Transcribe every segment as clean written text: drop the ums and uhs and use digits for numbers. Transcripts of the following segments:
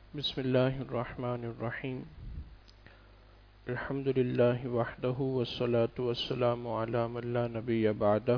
بسم اللہ الرحمن الرحیم الحمد للہ وحدہ والصلاة والسلام علی من لا نبی بعدہ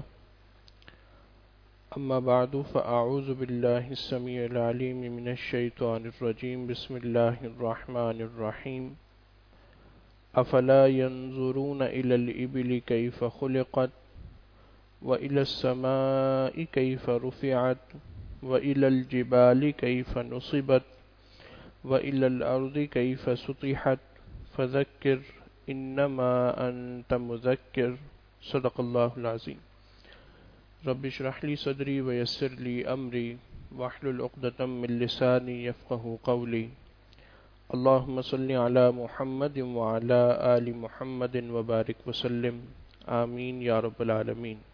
اما بعد فاعوذ باللہ السمیع العلیم من الشیطان الرجیم بسم اللہ الرحمن الرحیم افلا ينظرون الى الابل کیف خلقت وإلى السماء كيف رفعت وإلى الجبال كيف نصبت وإلى الأرض كيف سطحت فذكر إنما أنت مذكر صدق الله العظيم رب اشرح لي صدري ويسر لي أمري واحلل عقدة من لساني يفقهوا قولي اللهم صل على محمد وعلى آل محمد وبارك وسلم آمین یا رب العالمین۔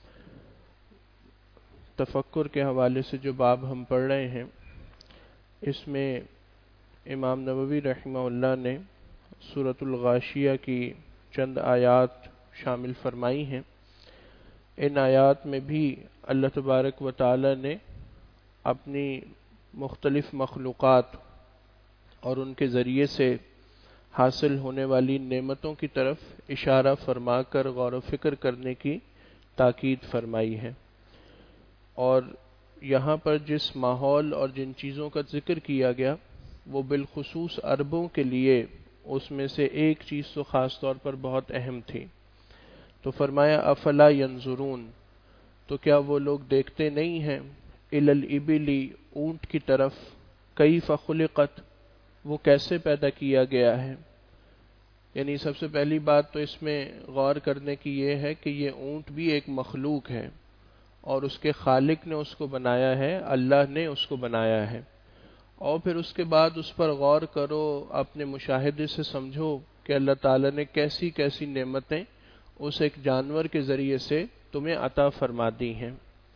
تفکر کے حوالے سے جو باب ہم پڑھ رہے ہیں اس میں امام نووی رحمہ اللہ نے سورۃ الغاشیہ کی چند آیات شامل فرمائی ہیں۔ ان آیات میں بھی اللہ تبارک و تعالی نے اپنی مختلف مخلوقات اور ان کے ذریعے سے حاصل ہونے والی نعمتوں کی طرف اشارہ فرما کر غور و فکر کرنے کی تاکید فرمائی ہے، اور یہاں پر جس ماحول اور جن چیزوں کا ذکر کیا گیا وہ بالخصوص عربوں کے لیے اس میں سے ایک چیز تو خاص طور پر بہت اہم تھی۔ تو فرمایا افلا ینظرون، تو کیا وہ لوگ دیکھتے نہیں ہیں، الی الابل، اونٹ کی طرف، کیف خلقت، وہ کیسے پیدا کیا گیا ہے۔ یعنی سب سے پہلی بات تو اس میں غور کرنے کی یہ ہے کہ یہ اونٹ بھی ایک مخلوق ہے اور اس کے خالق نے اس کو بنایا ہے، اللہ نے اس کو بنایا ہے، اور پھر اس کے بعد اس پر غور کرو، اپنے مشاہدے سے سمجھو کہ اللہ تعالیٰ نے کیسی کیسی نعمتیں اس ایک جانور کے ذریعے سے تمہیں عطا فرما دی ہیں۔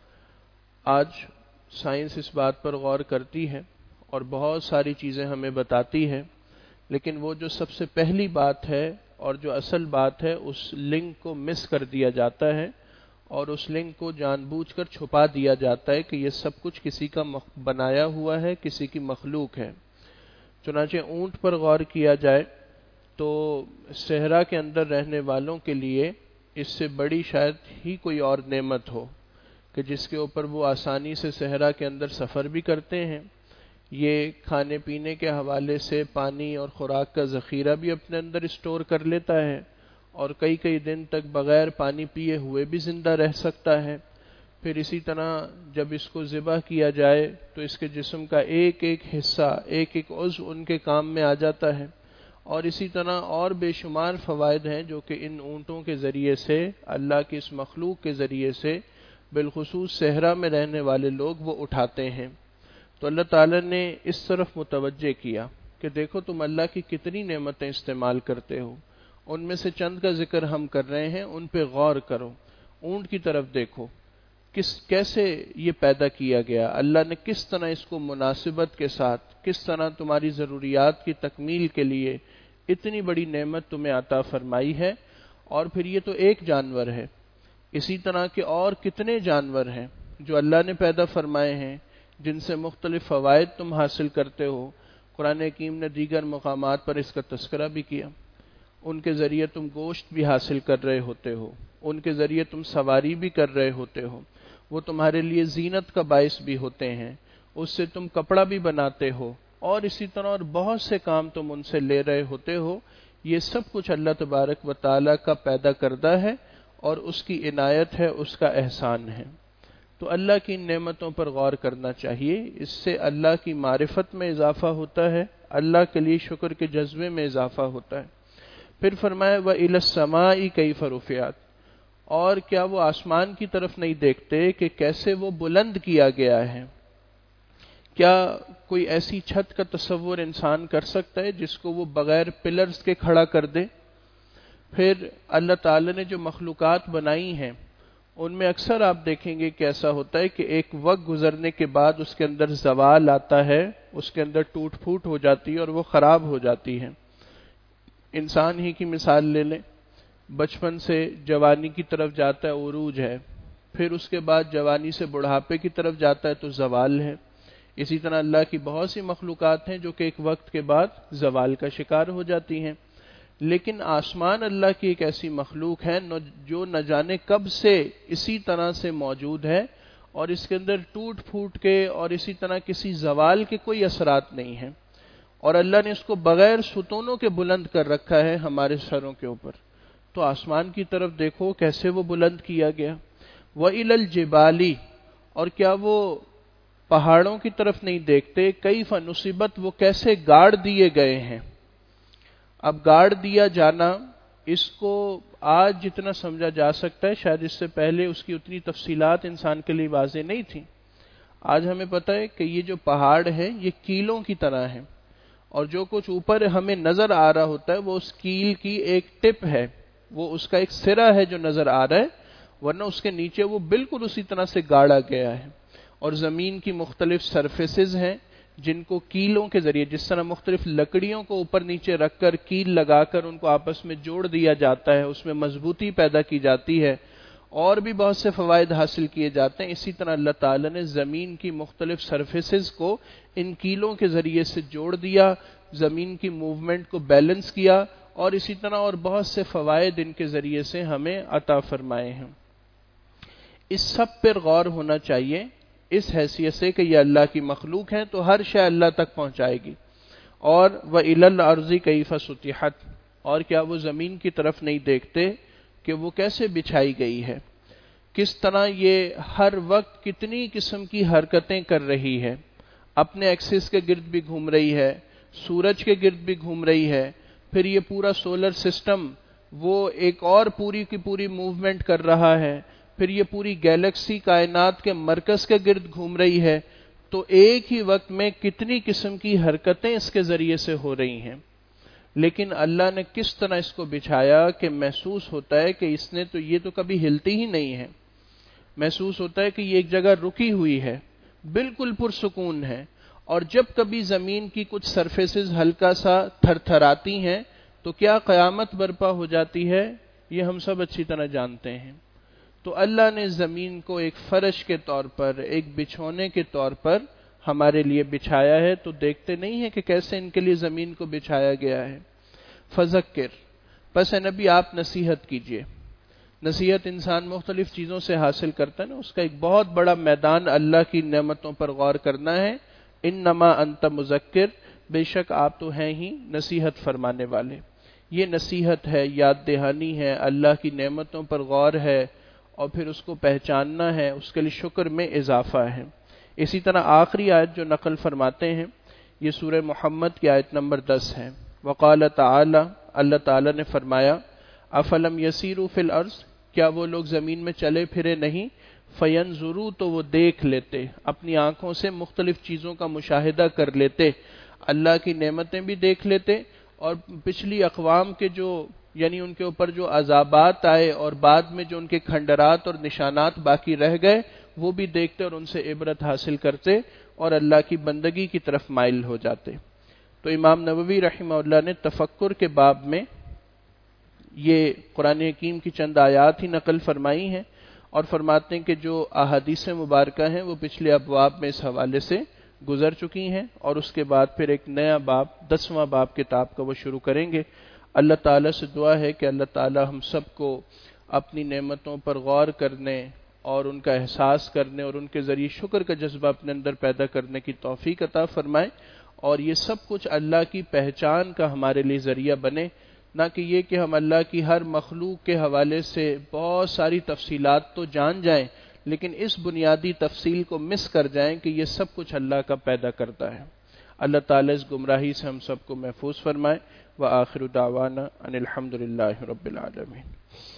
آج سائنس اس بات پر غور کرتی ہے اور بہت ساری چیزیں ہمیں بتاتی ہے، لیکن وہ جو سب سے پہلی بات ہے اور جو اصل بات ہے اس لنک کو مس کر دیا جاتا ہے، اور اس لنک کو جان بوجھ کر چھپا دیا جاتا ہے کہ یہ سب کچھ کسی کا بنایا ہوا ہے، کسی کی مخلوق ہے۔ چنانچہ اونٹ پر غور کیا جائے تو صحرا کے اندر رہنے والوں کے لیے اس سے بڑی شاید ہی کوئی اور نعمت ہو کہ جس کے اوپر وہ آسانی سے صحرا کے اندر سفر بھی کرتے ہیں، یہ کھانے پینے کے حوالے سے پانی اور خوراک کا ذخیرہ بھی اپنے اندر اسٹور کر لیتا ہے، اور کئی کئی دن تک بغیر پانی پیے ہوئے بھی زندہ رہ سکتا ہے۔ پھر اسی طرح جب اس کو ذبح کیا جائے تو اس کے جسم کا ایک ایک حصہ، ایک ایک عضو ان کے کام میں آ جاتا ہے، اور اسی طرح اور بے شمار فوائد ہیں جو کہ ان اونٹوں کے ذریعے سے، اللہ کی اس مخلوق کے ذریعے سے بالخصوص صحرا میں رہنے والے لوگ وہ اٹھاتے ہیں۔ تو اللہ تعالیٰ نے اس طرف متوجہ کیا کہ دیکھو تم اللہ کی کتنی نعمتیں استعمال کرتے ہو، ان میں سے چند کا ذکر ہم کر رہے ہیں، ان پہ غور کرو۔ اونٹ کی طرف دیکھو، کیسے یہ پیدا کیا گیا، اللہ نے کس طرح اس کو مناسبت کے ساتھ، کس طرح تمہاری ضروریات کی تکمیل کے لیے اتنی بڑی نعمت تمہیں عطا فرمائی ہے۔ اور پھر یہ تو ایک جانور ہے، اسی طرح کے اور کتنے جانور ہیں جو اللہ نے پیدا فرمائے ہیں جن سے مختلف فوائد تم حاصل کرتے ہو۔ قرآن حکیم نے دیگر مقامات پر اس کا تذکرہ بھی کیا، ان کے ذریعے تم گوشت بھی حاصل کر رہے ہوتے ہو، ان کے ذریعے تم سواری بھی کر رہے ہوتے ہو، وہ تمہارے لیے زینت کا باعث بھی ہوتے ہیں، اس سے تم کپڑا بھی بناتے ہو، اور اسی طرح اور بہت سے کام تم ان سے لے رہے ہوتے ہو۔ یہ سب کچھ اللہ تبارک و تعالیٰ کا پیدا کردہ ہے اور اس کی عنایت ہے، اس کا احسان ہے۔ تو اللہ کی نعمتوں پر غور کرنا چاہیے، اس سے اللہ کی معرفت میں اضافہ ہوتا ہے، اللہ کے لیے شکر کے جذبے میں اضافہ ہوتا ہے۔ پھر فرمایا وَإِلَى السَّمَاءِ كَيْفَ رُفِعَتْ، اور کیا وہ آسمان کی طرف نہیں دیکھتے کہ کیسے وہ بلند کیا گیا ہے۔ کیا کوئی ایسی چھت کا تصور انسان کر سکتا ہے جس کو وہ بغیر پلرز کے کھڑا کر دے؟ پھر اللہ تعالی نے جو مخلوقات بنائی ہیں ان میں اکثر آپ دیکھیں گے کہ ایسا ہوتا ہے کہ ایک وقت گزرنے کے بعد اس کے اندر زوال آتا ہے، اس کے اندر ٹوٹ پھوٹ ہو جاتی ہے اور وہ خراب ہو جاتی ہے۔ انسان ہی کی مثال لے لیں، بچپن سے جوانی کی طرف جاتا ہے، عروج ہے، پھر اس کے بعد جوانی سے بڑھاپے کی طرف جاتا ہے تو زوال ہے۔ اسی طرح اللہ کی بہت سی مخلوقات ہیں جو کہ ایک وقت کے بعد زوال کا شکار ہو جاتی ہیں، لیکن آسمان اللہ کی ایک ایسی مخلوق ہے جو نہ جانے کب سے اسی طرح سے موجود ہے، اور اس کے اندر ٹوٹ پھوٹ کے اور اسی طرح کسی زوال کے کوئی اثرات نہیں ہیں، اور اللہ نے اس کو بغیر ستونوں کے بلند کر رکھا ہے ہمارے سروں کے اوپر۔ تو آسمان کی طرف دیکھو کیسے وہ بلند کیا گیا۔ وَإِلَى الْجِبَالِ، اور کیا وہ پہاڑوں کی طرف نہیں دیکھتے، کیف نصبت، وہ کیسے گاڑ دیے گئے ہیں۔ اب گاڑ دیا جانا، اس کو آج جتنا سمجھا جا سکتا ہے شاید اس سے پہلے اس کی اتنی تفصیلات انسان کے لیے واضح نہیں تھی۔ آج ہمیں پتہ ہے کہ یہ جو پہاڑ ہے یہ کیلوں کی طرح ہے، اور جو کچھ اوپر ہمیں نظر آ رہا ہوتا ہے وہ اس کیل کی ایک ٹپ ہے، وہ اس کا ایک سرا ہے جو نظر آ رہا ہے، ورنہ اس کے نیچے وہ بالکل اسی طرح سے گاڑا گیا ہے۔ اور زمین کی مختلف سرفیسز ہیں جن کو کیلوں کے ذریعے، جس طرح مختلف لکڑیوں کو اوپر نیچے رکھ کر کیل لگا کر ان کو آپس میں جوڑ دیا جاتا ہے، اس میں مضبوطی پیدا کی جاتی ہے، اور بھی بہت سے فوائد حاصل کیے جاتے ہیں، اسی طرح اللہ تعالیٰ نے زمین کی مختلف سرفیسز کو ان کیلوں کے ذریعے سے جوڑ دیا، زمین کی موومنٹ کو بیلنس کیا، اور اسی طرح اور بہت سے فوائد ان کے ذریعے سے ہمیں عطا فرمائے ہیں۔ اس سب پر غور ہونا چاہیے اس حیثیت سے کہ یہ اللہ کی مخلوق ہیں تو ہر شے اللہ تک پہنچائے گی۔ اور وَإِلَى الْأَرْضِ كَيْفَ سُطِحَتْ، اور کیا وہ زمین کی طرف نہیں دیکھتے کہ وہ کیسے بچھائی گئی ہے، کس طرح یہ ہر وقت کتنی قسم کی حرکتیں کر رہی ہے، اپنے ایکسس کے گرد بھی گھوم رہی ہے، سورج کے گرد بھی گھوم رہی ہے، پھر یہ پورا سولر سسٹم وہ ایک اور پوری کی پوری موومنٹ کر رہا ہے، پھر یہ پوری گیلیکسی کائنات کے مرکز کے گرد گھوم رہی ہے، تو ایک ہی وقت میں کتنی قسم کی حرکتیں اس کے ذریعے سے ہو رہی ہیں۔ لیکن اللہ نے کس طرح اس کو بچھایا کہ محسوس ہوتا ہے کہ اس نے تو یہ تو کبھی ہلتی ہی نہیں ہے، محسوس ہوتا ہے کہ یہ ایک جگہ رکی ہوئی ہے، بالکل پرسکون ہے، اور جب کبھی زمین کی کچھ سرفیسز ہلکا سا تھر تھراتی ہیں تو کیا قیامت برپا ہو جاتی ہے، یہ ہم سب اچھی طرح جانتے ہیں۔ تو اللہ نے زمین کو ایک فرش کے طور پر، ایک بچھونے کے طور پر ہمارے لیے بچھایا ہے، تو دیکھتے نہیں ہیں کہ کیسے ان کے لیے زمین کو بچھایا گیا ہے۔ فذکر، پس اے نبی آپ نصیحت کیجئے۔ نصیحت انسان مختلف چیزوں سے حاصل کرتا ہے نا، اس کا ایک بہت بڑا میدان اللہ کی نعمتوں پر غور کرنا ہے۔ انما انت مذکر، بے شک آپ تو ہیں ہی نصیحت فرمانے والے۔ یہ نصیحت ہے، یاد دہانی ہے، اللہ کی نعمتوں پر غور ہے، اور پھر اس کو پہچاننا ہے، اس کے لیے شکر میں اضافہ ہے۔ اسی طرح آخری آیت جو نقل فرماتے ہیں یہ سورہ محمد کی آیت نمبر 10 ہے۔ وقال تعالی، اللہ تعالی نے فرمایا، افلم یسیروا فی الارض، کیا وہ لوگ زمین میں چلے پھرے نہیں، فینظروا، تو وہ دیکھ لیتے، اپنی آنکھوں سے مختلف چیزوں کا مشاہدہ کر لیتے، اللہ کی نعمتیں بھی دیکھ لیتے، اور پچھلی اقوام کے جو یعنی ان کے اوپر جو عذابات آئے اور بعد میں جو ان کے کھنڈرات اور نشانات باقی رہ گئے وہ بھی دیکھتے اور ان سے عبرت حاصل کرتے اور اللہ کی بندگی کی طرف مائل ہو جاتے۔ تو امام نووی رحمہ اللہ نے تفکر کے باب میں یہ قرآن حکیم کی چند آیات ہی نقل فرمائی ہیں، اور فرماتے ہیں کہ جو احادیث مبارکہ ہیں وہ پچھلے ابواب میں اس حوالے سے گزر چکی ہیں، اور اس کے بعد پھر ایک نیا باب 10واں باب کتاب کا وہ شروع کریں گے۔ اللہ تعالیٰ سے دعا ہے کہ اللہ تعالیٰ ہم سب کو اپنی نعمتوں پر غور کرنے اور ان کا احساس کرنے اور ان کے ذریعے شکر کا جذبہ اپنے اندر پیدا کرنے کی توفیق عطا فرمائے، اور یہ سب کچھ اللہ کی پہچان کا ہمارے لیے ذریعہ بنے، نہ کہ یہ کہ ہم اللہ کی ہر مخلوق کے حوالے سے بہت ساری تفصیلات تو جان جائیں لیکن اس بنیادی تفصیل کو مس کر جائیں کہ یہ سب کچھ اللہ کا پیدا کرتا ہے۔ اللہ تعالیٰ اس گمراہی سے ہم سب کو محفوظ فرمائے۔ وآخر دعوانا ان الحمد للہ رب العالمین۔